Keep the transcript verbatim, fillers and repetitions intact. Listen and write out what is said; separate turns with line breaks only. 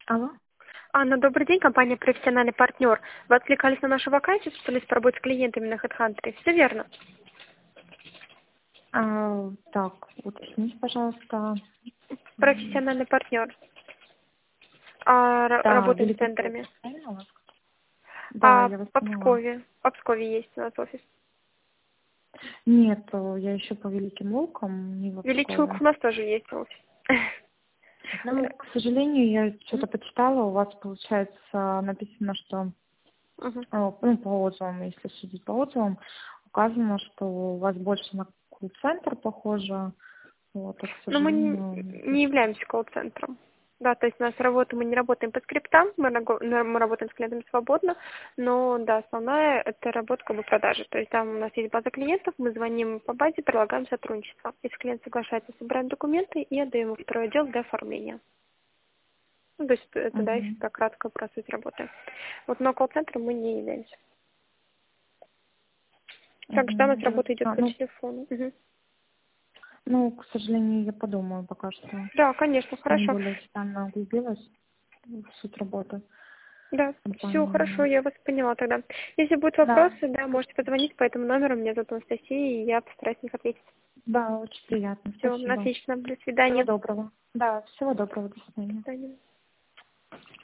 Алло.
Анна, добрый день, компания «Профессиональный партнер». Вы откликались на нашу вакансию, специалист по работе с клиентами на HeadHunter. Все верно?
А, так, уточните, пожалуйста. М,
Профессиональный партнер. А, ра-
Да,
работаем с
Великий
тендерами.
Лукас, правильно у вас? Да,
А
я вас
по
поняла.
Пскове? По Пскове есть у нас офис.
Нет, э, я еще по Великим Лукам, не в
Великий Лук
Пскове.
у нас тоже есть офис.
Ну, к сожалению, я что-то почитала, у вас, получается, написано, что,
Мгм.
э, ну, по отзывам, если судить по отзывам, указано, что у вас больше на колл-центр похоже, вот, а, к
Но мы
сожалению,
не не являемся колл-центром. Да, то есть у нас работа, мы не работаем по скриптам, мы, раго- на- мы работаем с клиентами свободно, но да, основная это работа как бы продажи. То есть там у нас есть база клиентов, мы звоним по базе, предлагаем сотрудничество. Если клиент соглашается, собираем документы и отдаем его в второй отдел для оформления. Ну, то есть это, да, если
Мгм.
так кратко про суть работы. Вот, но колл-центром мы не являемся. Также там у нас
Мгм.
работа идет
Ясно.
по
Ну,
телефону. Мгм.
ну, к сожалению, я подумаю пока что.
Да, конечно,
Не
хорошо.
более детально углубилась в суть работы
Да, все хорошо,
компании.
я вас поняла тогда. Если будут
Да,
вопросы, да, можете позвонить по этому номеру, меня зовут Анастасия, и я постараюсь на них ответить.
да, очень приятно.
Все,
Спасибо.
отлично, до
Всего
свидания.
доброго. Да, всего доброго. До
До
свидания.
свидания.